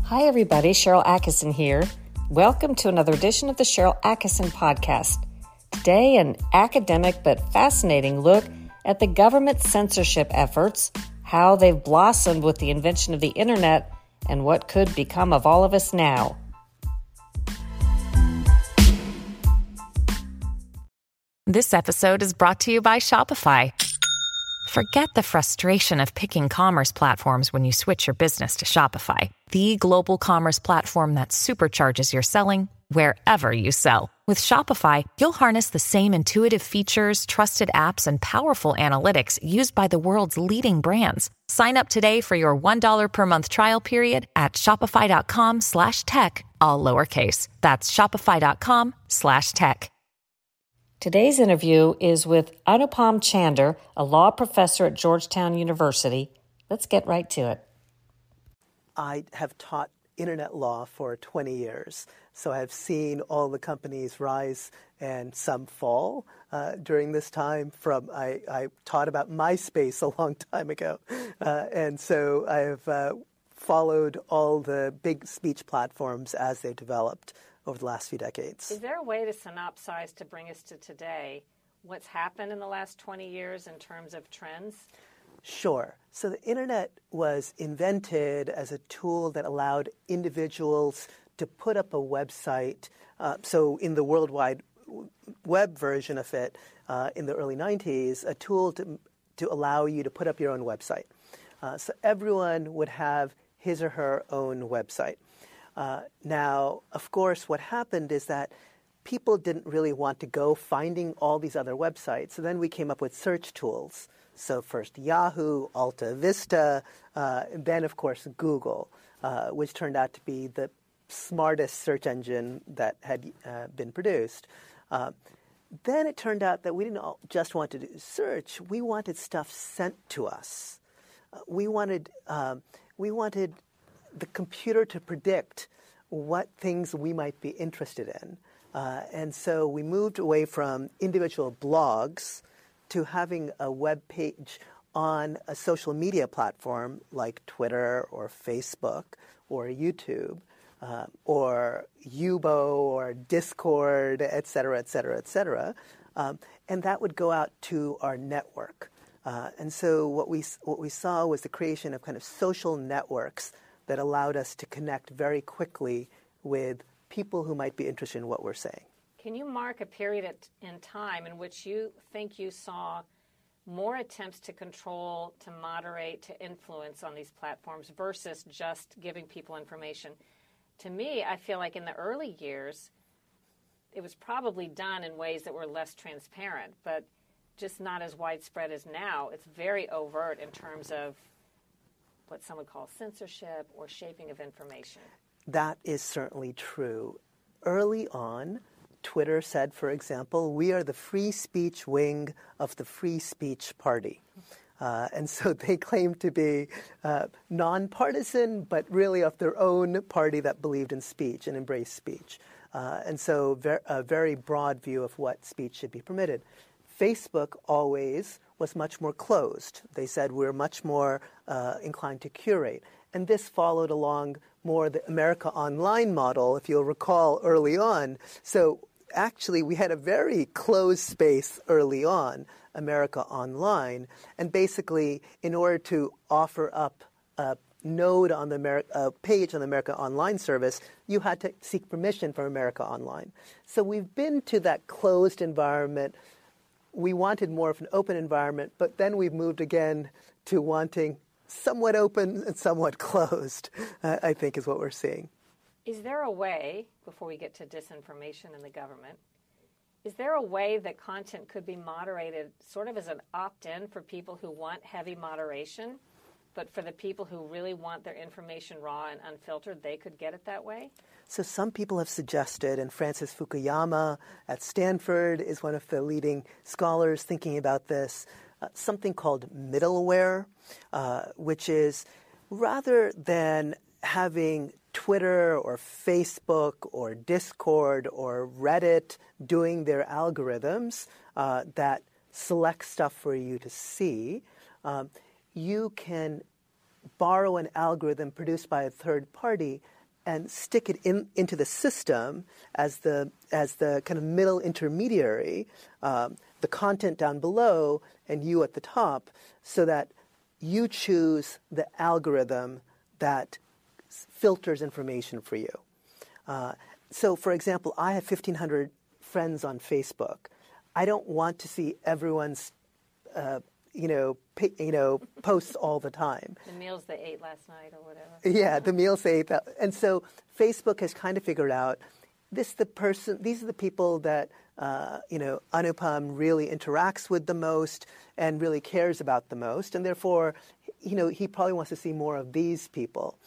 Hi, everybody. Sharyl Attkisson here. Welcome to another edition of the Sharyl Attkisson Podcast. Today, an academic but fascinating look at the government censorship efforts, how they've blossomed with the invention of the internet, and what could become of all of us now. This episode is brought to you by Shopify. Forget the frustration of picking commerce platforms when you switch your business to Shopify, the global commerce platform that supercharges your selling wherever you sell. With Shopify, you'll harness the same intuitive features, trusted apps, and powerful analytics used by the world's leading brands. Sign up today for your $1 per month trial period at shopify.com/tech, all lowercase. That's shopify.com/tech. Today's interview is with Anupam Chander, a law professor at Georgetown University. Let's get right to it. I have taught internet law for 20 years, so I've seen all the companies rise and some fall during this time. I taught about MySpace a long time ago, and so I've followed all the big speech platforms as they've developed over the last few decades. Is there a way to synopsize, to bring us to today, what's happened in the last 20 years in terms of trends? Sure. So the internet was invented as a tool that allowed individuals to put up a website. So in the World Wide Web version of it, in the early 90s, a tool to allow you to put up your own website. So everyone would have his or her own website. Now, of course, what happened is that people didn't really want to go finding all these other websites. So then we came up with search tools. So first Yahoo, Alta Vista, and then, of course, Google, which turned out to be the smartest search engine that had been produced. Then it turned out that we didn't just want to do search. We wanted stuff sent to us. We wanted the computer to predict what things we might be interested in. And so we moved away from individual blogs to having a web page on a social media platform like Twitter or Facebook or YouTube or Yubo or Discord, et cetera, et cetera, et cetera. And that would go out to our network. And so what we saw was the creation of kind of social networks that allowed us to connect very quickly with people who might be interested in what we're saying. Can you mark a period in time in which you think you saw more attempts to control, to moderate, to influence on these platforms versus just giving people information? To me, I feel like in the early years, it was probably done in ways that were less transparent, but just not as widespread as now. It's very overt in terms of what some would call censorship or shaping of information. That is certainly true. Early on, Twitter said, for example, we are the free speech wing of the Free Speech Party. And so they claimed to be nonpartisan, but really of their own party that believed in speech and embraced speech. And so a very broad view of what speech should be permitted. Facebook always was much more closed. They said we're much more inclined to curate. And this followed along more the America Online model, if you'll recall early on. So actually we had a very closed space early on, America Online. And basically in order to offer up a node on the page on the America Online service, you had to seek permission from America Online. So we've been to that closed environment. We wanted more of an open environment, but then we've moved again to wanting somewhat open and somewhat closed, I think is what we're seeing. Is there a way, before we get to disinformation in the government, is there a way that content could be moderated sort of as an opt-in for people who want heavy moderation, but for the people who really want their information raw and unfiltered, they could get it that way? So some people have suggested, and Francis Fukuyama at Stanford is one of the leading scholars thinking about this, something called middleware, which is rather than having Twitter or Facebook or Discord or Reddit doing their algorithms that select stuff for you to see, you can borrow an algorithm produced by a third party and stick it into the system as the kind of middle intermediary, the content down below and you at the top, so that you choose the algorithm that filters information for you. So, for example, I have 1,500 friends on Facebook. I don't want to see everyone's, posts all the time. The meals they ate last night or whatever. Yeah, the meals they ate. And so Facebook has kind of figured out these are the people that, Anupam really interacts with the most and really cares about the most. And therefore, he probably wants to see more of these people.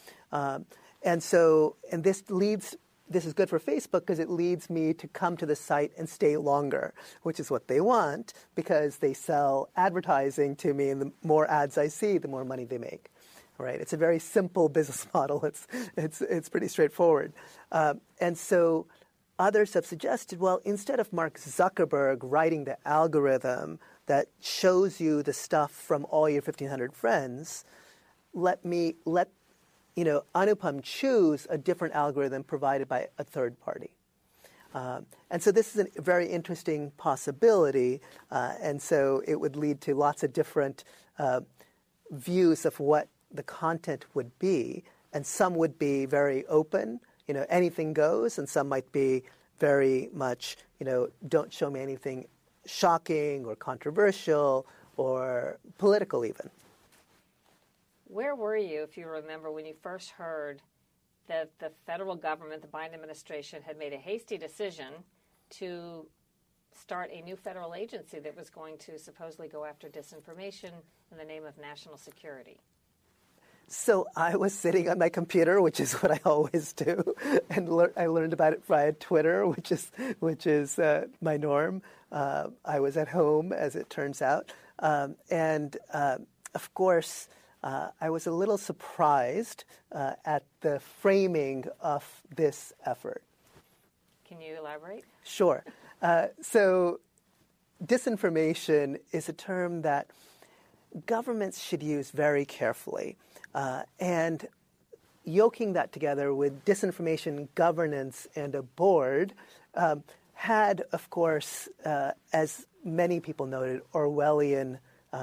And this is good for Facebook because it leads me to come to the site and stay longer, which is what they want because they sell advertising to me, and the more ads I see, the more money they make. Right? It's a very simple business model. It's pretty straightforward. And so others have suggested, well, instead of Mark Zuckerberg writing the algorithm that shows you the stuff from all your 1,500 friends, let Anupam choose a different algorithm provided by a third party. And so this is a very interesting possibility, and so it would lead to lots of different views of what the content would be, and some would be very open, anything goes, and some might be very much, don't show me anything shocking or controversial or political even. Where were you, if you remember, when you first heard that the federal government, the Biden administration, had made a hasty decision to start a new federal agency that was going to supposedly go after disinformation in the name of national security? So I was sitting on my computer, which is what I always do, and I learned about it via Twitter, which is my norm. I was at home, as it turns out, and of course, I was a little surprised at the framing of this effort. Can you elaborate? Sure. So disinformation is a term that governments should use very carefully. And yoking that together with disinformation governance and a board had, of course, as many people noted, Orwellian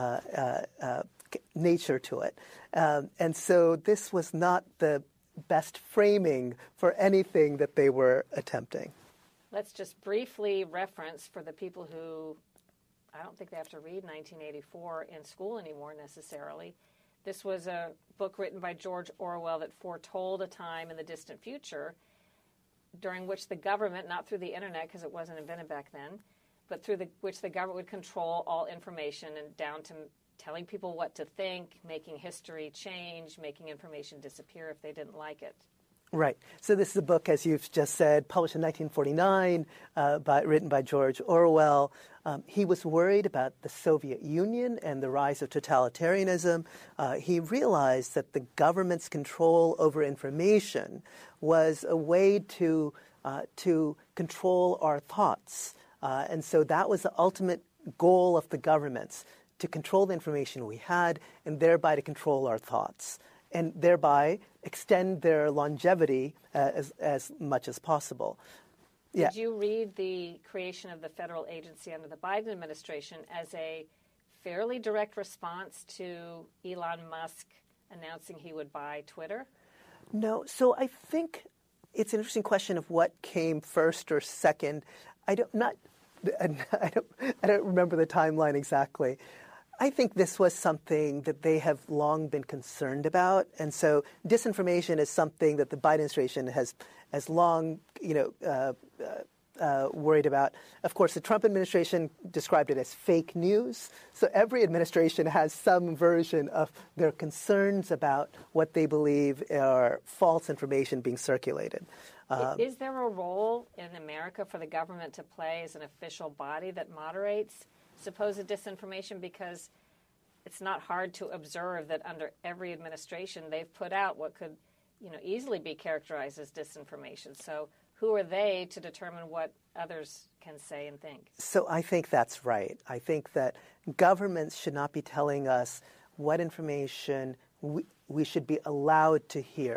nature to it. And so this was not the best framing for anything that they were attempting. Let's just briefly reference for the people who, I don't think they have to read 1984 in school anymore necessarily. This was a book written by George Orwell that foretold a time in the distant future during which the government, not through the internet because it wasn't invented back then, but through which the government would control all information and down to telling people what to think, making history change, making information disappear if they didn't like it. Right. So this is a book, as you've just said, published in 1949, written by George Orwell. He was worried about the Soviet Union and the rise of totalitarianism. He realized that the government's control over information was a way to control our thoughts. And so that was the ultimate goal of the governments, to control the information we had and thereby to control our thoughts, and thereby extend their longevity as much as possible. Did you read the creation of the federal agency under the Biden administration as a fairly direct response to Elon Musk announcing he would buy Twitter? No. So I think it's an interesting question of what came first or second. I don't remember the timeline exactly. I think this was something that they have long been concerned about, and so disinformation is something that the Biden administration has long, worried about. Of course, the Trump administration described it as fake news. So every administration has some version of their concerns about what they believe are false information being circulated. Is there a role in America for the government to play as an official body that moderates supposed disinformation? Because it's not hard to observe that under every administration they've put out what could easily be characterized as disinformation. So who are they to determine what others can say and think? So I think that's right. I think that governments should not be telling us what information we should be allowed to hear,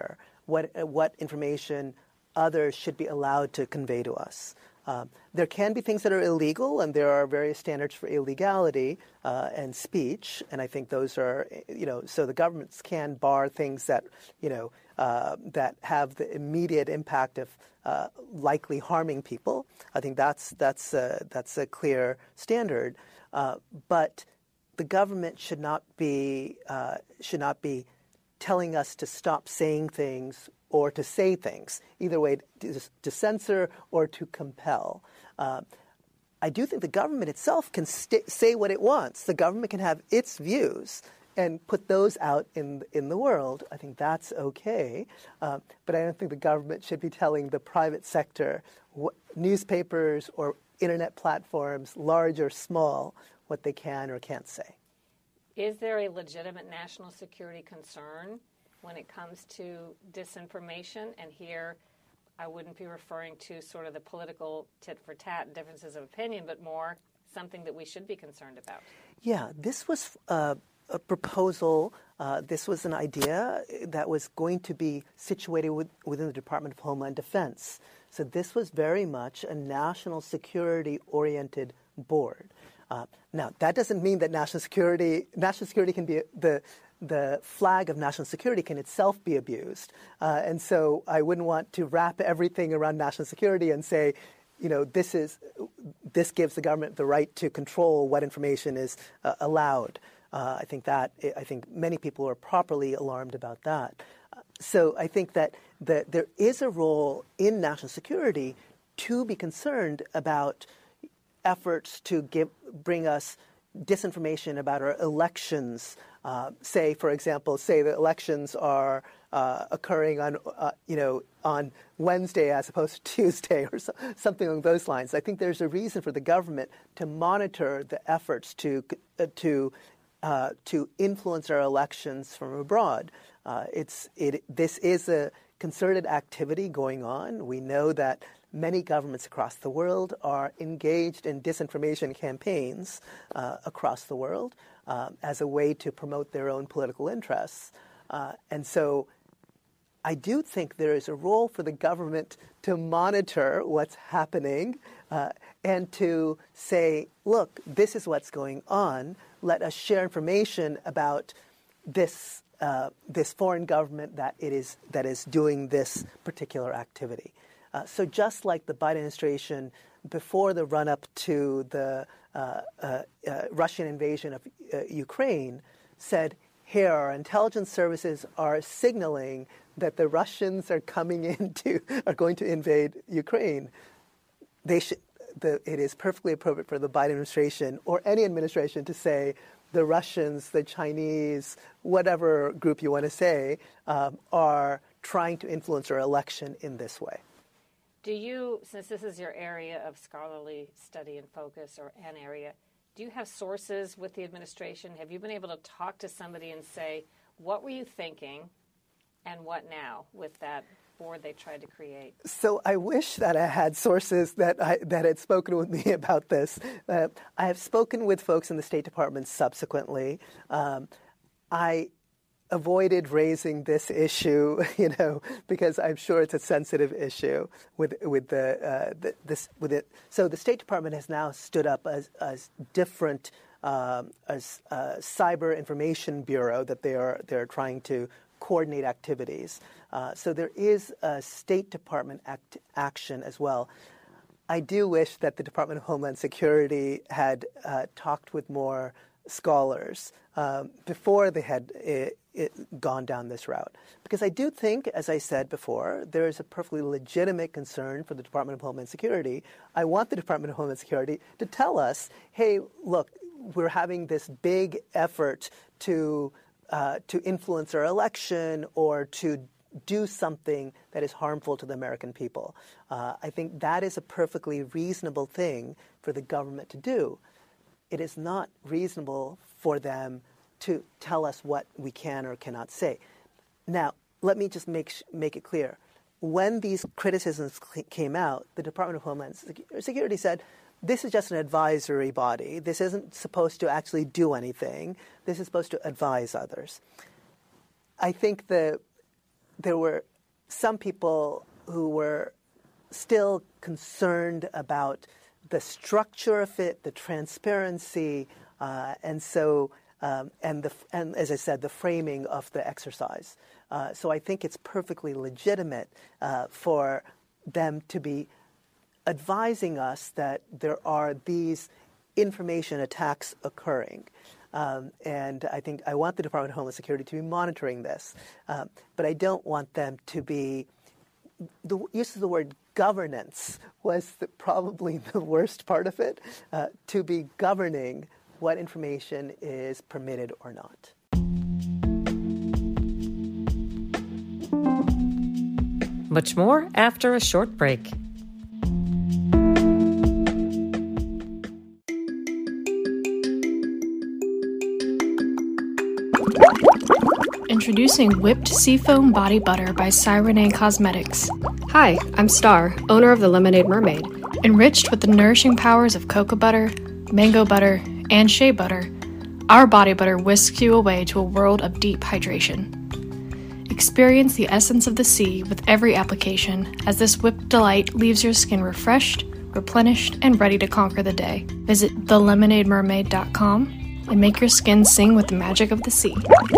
what information others should be allowed to convey to us. There can be things that are illegal, and there are various standards for illegality and speech, and I think those are, so the governments can bar things that, that have the immediate impact of likely harming people. I think that's a clear standard, but the government should not be telling us to stop saying things or to say things, either way, to censor or to compel. I do think the government itself can say what it wants. The government can have its views and put those out in the world. I think that's okay. But I don't think the government should be telling the private sector, newspapers or internet platforms, large or small, what they can or can't say. Is there a legitimate national security concern when it comes to disinformation? And here, I wouldn't be referring to sort of the political tit-for-tat differences of opinion, but more something that we should be concerned about. Yeah, this was a proposal. This was an idea that was going to be situated within the Department of Homeland Defense. So this was very much a national security-oriented board. Now, that doesn't mean that national security can be the flag of national security can itself be abused. And so I wouldn't want to wrap everything around national security and say, this gives the government the right to control what information is allowed. I think many people are properly alarmed about that. So I think that there is a role in national security to be concerned about efforts to bring us disinformation about our elections. Say, for example, the elections are occurring on Wednesday as opposed to Tuesday or something along those lines. I think there's a reason for the government to monitor the efforts to influence our elections from abroad. This is a concerted activity going on. We know that many governments across the world are engaged in disinformation campaigns across the world as a way to promote their own political interests. And so I do think there is a role for the government to monitor what's happening and to say, look, this is what's going on. Let us share information about this foreign government that is doing this particular activity. So just like the Biden administration, before the run-up to the Russian invasion of Ukraine, said, here, our intelligence services are signaling that the Russians are are going to invade Ukraine. It is perfectly appropriate for the Biden administration or any administration to say the Russians, the Chinese, whatever group you want to say, are trying to influence our election in this way. Do you, since this is your area of scholarly study and focus, or an area, do you have sources with the administration? Have you been able to talk to somebody and say, what were you thinking and what now with that board they tried to create? So I wish that I had sources that had spoken with me about this. I have spoken with folks in the State Department subsequently. I avoided raising this issue, because I'm sure it's a sensitive issue with it. So the State Department has now stood up as different as a cyber information bureau that they're trying to coordinate activities. So there is a State Department action as well. I do wish that the Department of Homeland Security had talked with more scholars before they had gone down this route. Because I do think, as I said before, there is a perfectly legitimate concern for the Department of Homeland Security. I want the Department of Homeland Security to tell us, hey, look, we're having this big effort to influence our election or to do something that is harmful to the American people. I think that is a perfectly reasonable thing for the government to do. It is not reasonable for them to tell us what we can or cannot say. Now, let me just make it clear. When these criticisms came out, the Department of Homeland Security said, this is just an advisory body. This isn't supposed to actually do anything. This is supposed to advise others. I think there were some people who were still concerned about the structure of it, the transparency, and as I said, the framing of the exercise. So I think it's perfectly legitimate for them to be advising us that there are these information attacks occurring. And I want the Department of Homeland Security to be monitoring this. But I don't want them to be, the use of the word governance was probably the worst part of it, to be governing what information is permitted or not. Much more after a short break. Introducing Whipped Seafoam Body Butter by Cyrene Cosmetics. Hi, I'm Star, owner of the Lemonade Mermaid. Enriched with the nourishing powers of cocoa butter, mango butter, and shea butter, our body butter whisks you away to a world of deep hydration. Experience the essence of the sea with every application, as this whipped delight leaves your skin refreshed, replenished, and ready to conquer the day. Visit thelemonademermaid.com and make your skin sing with the magic of the sea.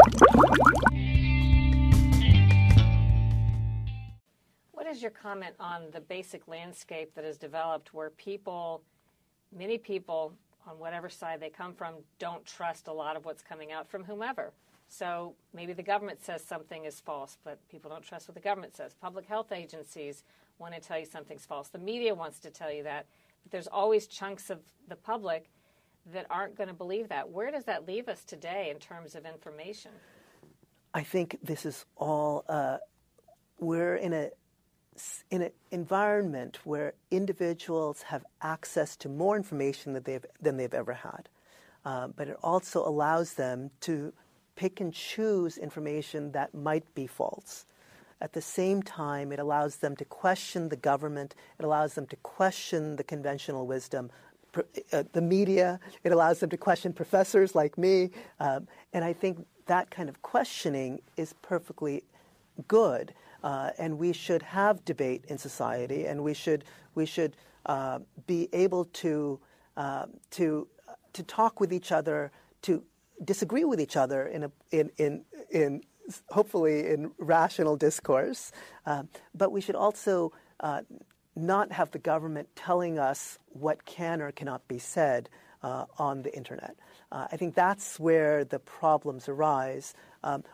What is your comment on the basic landscape that has developed where many people, on whatever side they come from, don't trust a lot of what's coming out from whomever? So maybe the government says something is false, but people don't trust what the government says. Public health agencies want to tell you something's false. The media wants to tell you that. But there's always chunks of the public that aren't going to believe that. Where does that leave us today in terms of information? I think this is all, we're in an environment where individuals have access to more information than they've ever had. But it also allows them to pick and choose information that might be false. At the same time, it allows them to question the government. It allows them to question the conventional wisdom, the media. It allows them to question professors like me. And I think that kind of questioning is perfectly good. And we should have debate in society, and we should be able to talk with each other, to disagree with each other in hopefully in rational discourse. But we should also not have the government telling us what can or cannot be said on the internet. I think that's where the problems arise. And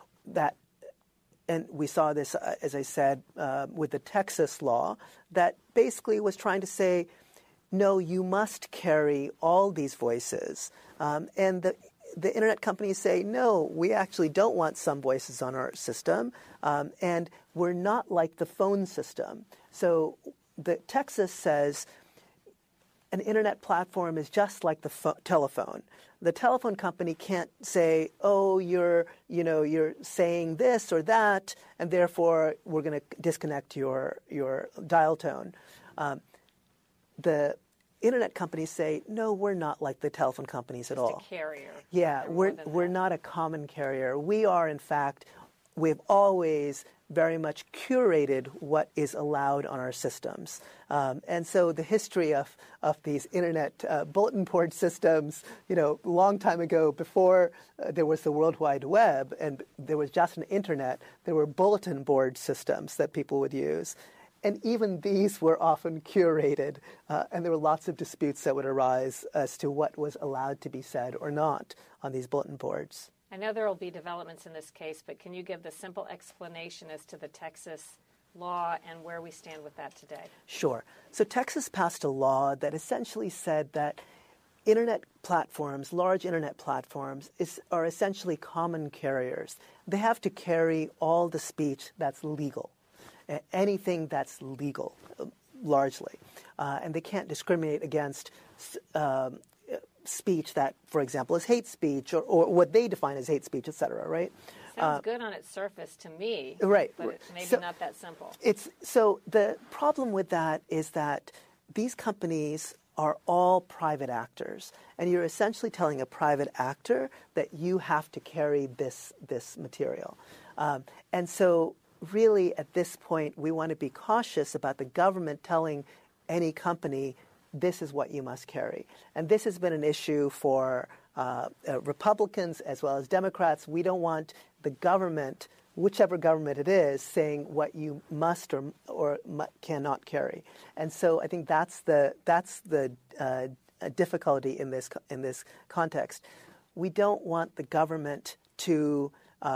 we saw this, as I said, with the Texas law that basically was trying to say, no, you must carry all these voices. And the internet companies say, no, we actually don't want some voices on our system, and we're not like the phone system. So the Texas says an internet platform is just like the telephone. The telephone company can't say, oh, you're saying this or that, and therefore we're going to disconnect your dial tone. The internet companies say, no, we're not like the telephone companies at all. Just a carrier. Yeah, we're not a common carrier. We are, in fact, we've always very much curated what is allowed on our systems. And so the history of these internet bulletin board systems, a long time ago, before there was the World Wide Web and there was just an internet, there were bulletin board systems that people would use. And even these were often curated, and there were lots of disputes that would arise as to what was allowed to be said or not on these bulletin boards. I know there will be developments in this case, but can you give the simple explanation as to the Texas law and where we stand with that today? Sure. So Texas passed a law that essentially said that internet platforms, large internet platforms, are essentially common carriers. They have to carry all the speech that's legal. Anything that's legal, largely. And they can't discriminate against speech that, for example, is hate speech or what they define as hate speech, et cetera, right? Sounds good on its surface to me, right? But it's maybe not that simple. So the problem with that is that these companies are all private actors, and you're essentially telling a private actor that you have to carry this material. And so really, at this point, we want to be cautious about the government telling any company, this is what you must carry. And this has been an issue for Republicans as well as Democrats. We don't want the government, whichever government it is, saying what you must or cannot carry. And so I think that's the difficulty in this context. We don't want the government to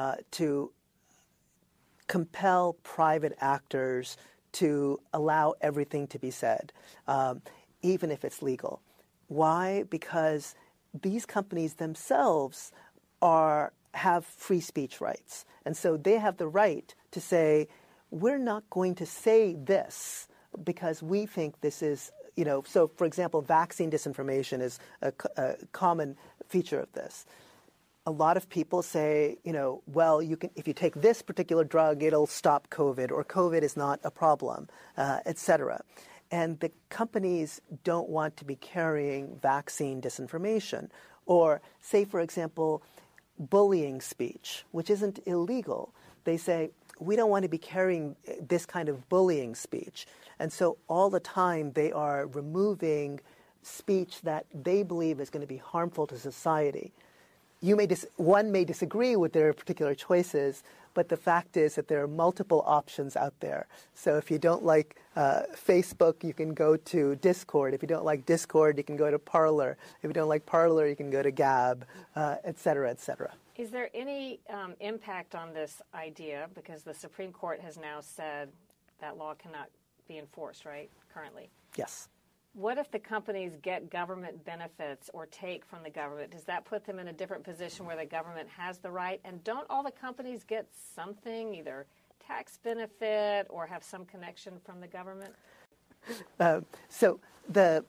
compel private actors to allow everything to be said, even if it's legal. Why? Because these companies themselves have free speech rights. And so they have the right to say, we're not going to say this because we think this is, so for example, vaccine disinformation is a common feature of this. A lot of people say, well, if you take this particular drug, it'll stop COVID, or COVID is not a problem, et cetera. And the companies don't want to be carrying vaccine disinformation. Or say, for example, bullying speech, which isn't illegal. They say, we don't want to be carrying this kind of bullying speech. And so all the time they are removing speech that they believe is going to be harmful to society. One may disagree with their particular choices, but the fact is that there are multiple options out there. So if you don't like Facebook, you can go to Discord. If you don't like Discord, you can go to Parler. If you don't like Parler, you can go to Gab, et cetera, et cetera. Is there any impact on this idea? Because the Supreme Court has now said that law cannot be enforced, right, currently? Yes. What if the companies get government benefits or take from the government? Does that put them in a different position where the government has the right? And don't all the companies get something, either tax benefit or have some connection from the government? So the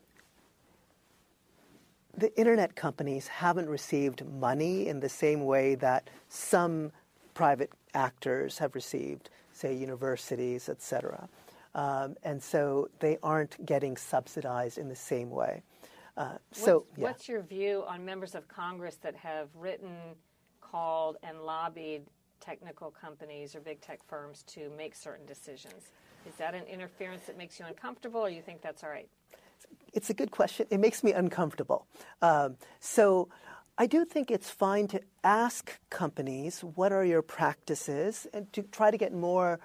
internet companies haven't received money in the same way that some private actors have received, say universities, et cetera. And so they aren't getting subsidized in the same way. What's your view on members of Congress that have written, called, and lobbied technical companies or big tech firms to make certain decisions? Is that an interference that makes you uncomfortable, or you think that's all right? It's a good question. It makes me uncomfortable. So I do think it's fine to ask companies, what are your practices, and to try to get more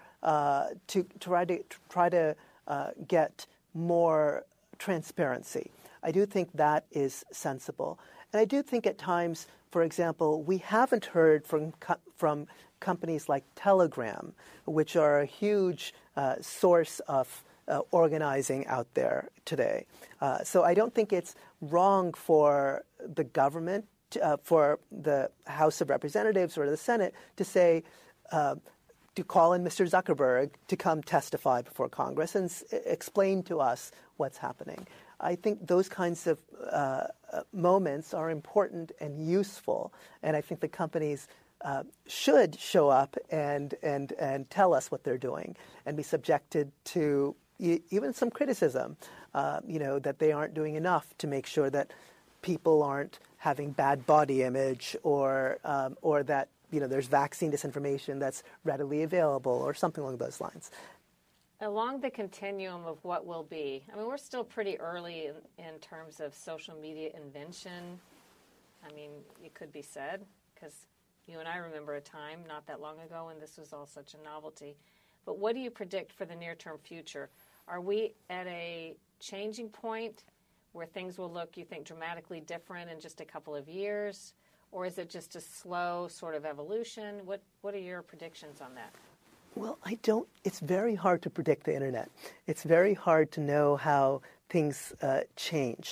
get more transparency. I do think that is sensible. And I do think at times, for example, we haven't heard from companies like Telegram, which are a huge source of organizing out there today. So I don't think it's wrong for the government, for the House of Representatives or the Senate to say, to call in Mr. Zuckerberg to come testify before Congress and explain to us what's happening. I think those kinds of moments are important and useful, and I think the companies should show up and tell us what they're doing and be subjected to even some criticism, that they aren't doing enough to make sure that people aren't having bad body image or that there's vaccine disinformation that's readily available or something along those lines. Along the continuum of what will be, I mean, we're still pretty early in terms of social media invention. I mean, it could be said, because you and I remember a time not that long ago when this was all such a novelty. But what do you predict for the near-term future? Are we at a changing point where things will look, you think, dramatically different in just a couple of years? Or is it just a slow sort of evolution? What are your predictions on that? Well, it's very hard to predict the internet. It's very hard to know how things change.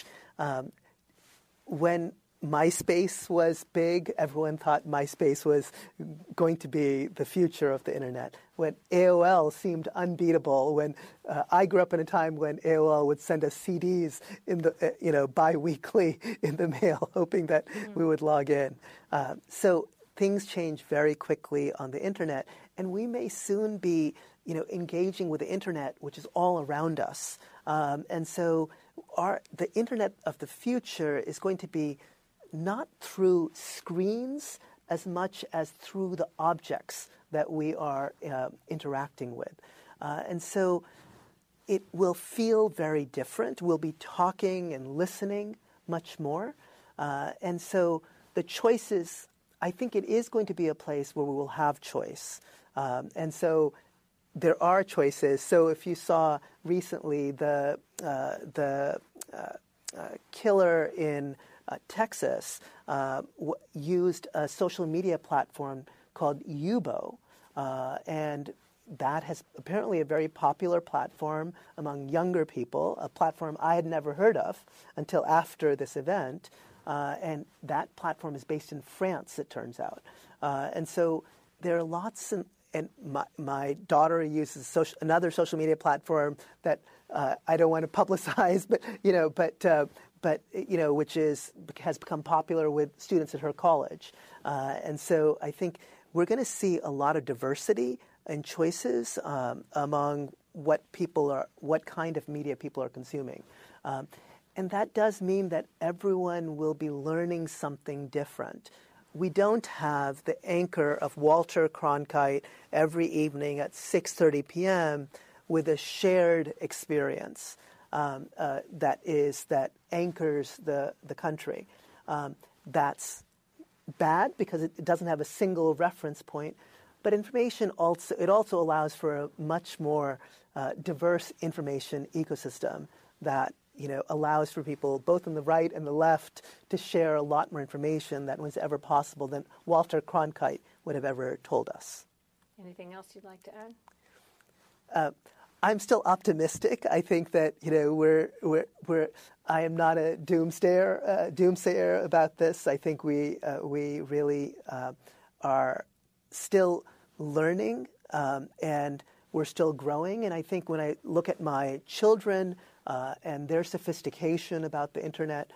When MySpace was big, everyone thought MySpace was going to be the future of the internet. When AOL seemed unbeatable, when I grew up in a time when AOL would send us CDs in the bi-weekly in the mail, hoping that we would log in. So things change very quickly on the internet, and we may soon be engaging with the internet, which is all around us. And so the internet of the future is going to be not through screens, as much as through the objects that we are interacting with. And so it will feel very different. We'll be talking and listening much more. And so the choices, I think it is going to be a place where we will have choice. And so there are choices. So if you saw recently the killer in Texas used a social media platform called Yubo, and that has apparently a very popular platform among younger people, a platform I had never heard of until after this event. And that platform is based in France, it turns out. And so there are lots, and my daughter uses another social media platform that I don't want to publicize, but which has become popular with students at her college. And so I think we're going to see a lot of diversity and choices among what kind of media people are consuming. And that does mean that everyone will be learning something different. We don't have the anchor of Walter Cronkite every evening at 6:30 p.m. with a shared experience that anchors the country. That's bad because it doesn't have a single reference point. But information also allows for a much more diverse information ecosystem that allows for people both on the right and the left to share a lot more information that was ever possible than Walter Cronkite would have ever told us. Anything else you'd like to add? I'm still optimistic. I think that I am not a doomsayer about this. I think we really are still learning and we're still growing. And I think when I look at my children and their sophistication about the internet,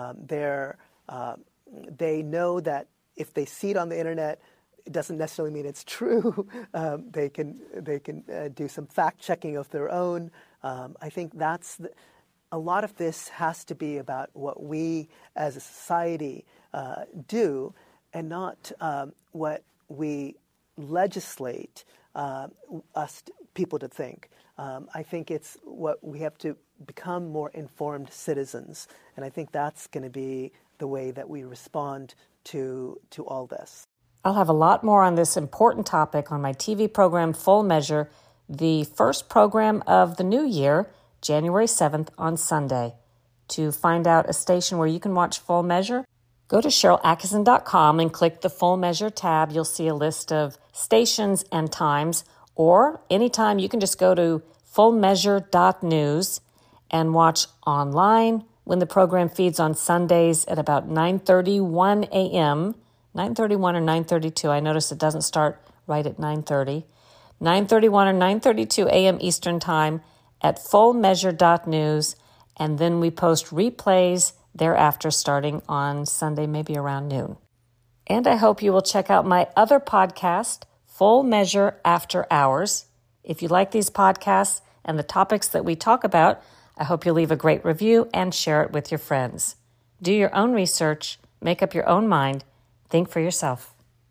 they know that if they see it on the internet, it doesn't necessarily mean it's true. They can do some fact checking of their own. I think a lot of this has to be about what we as a society do, and not what we legislate people to think. I think it's what we have to become more informed citizens, and I think that's going to be the way that we respond to all this. I'll have a lot more on this important topic on my TV program Full Measure, the first program of the new year, January 7th on Sunday. To find out a station where you can watch Full Measure, go to SharylAttkisson.com and click the Full Measure tab. You'll see a list of stations and times, or anytime you can just go to fullmeasure.news and watch online when the program feeds on Sundays at about 9:31 a.m., 9:31 or 9:32. I noticed it doesn't start right at 9:30. 9:31 or 9:32 a.m. Eastern Time at fullmeasure.news, and then we post replays thereafter starting on Sunday, maybe around noon. And I hope you will check out my other podcast, Full Measure After Hours. If you like these podcasts and the topics that we talk about, I hope you'll leave a great review and share it with your friends. Do your own research, make up your own mind, think for yourself.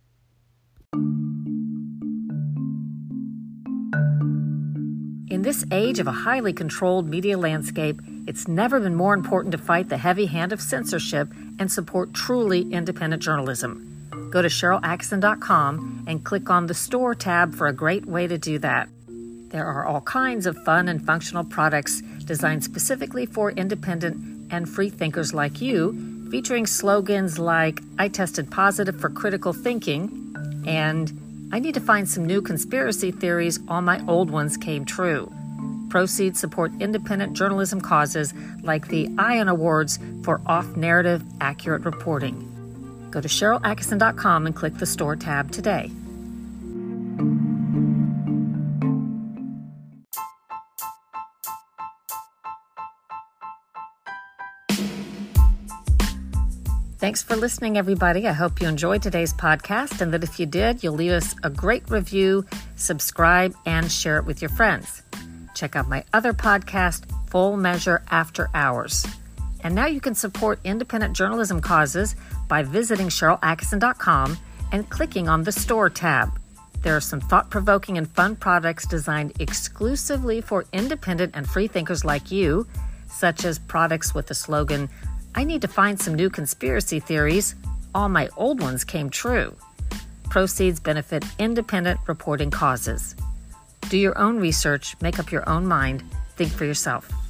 In this age of a highly controlled media landscape, it's never been more important to fight the heavy hand of censorship and support truly independent journalism. Go to SharylAttkisson.com and click on the Store tab for a great way to do that. There are all kinds of fun and functional products designed specifically for independent and free thinkers like you, featuring slogans like, I tested positive for critical thinking, and I need to find some new conspiracy theories, all my old ones came true. Proceeds support independent journalism causes like the ION Awards for off-narrative accurate reporting. Go to SharylAttkisson.com and click the Store tab today. Thanks for listening, everybody. I hope you enjoyed today's podcast, and that if you did, you'll leave us a great review, subscribe, and share it with your friends. Check out my other podcast, Full Measure After Hours. And now you can support independent journalism causes by visiting SharylAttkisson.com and clicking on the Store tab. There are some thought-provoking and fun products designed exclusively for independent and free thinkers like you, such as products with the slogan, "I need to find some new conspiracy theories. All my old ones came true." Proceeds benefit independent reporting causes. Do your own research, make up your own mind, think for yourself.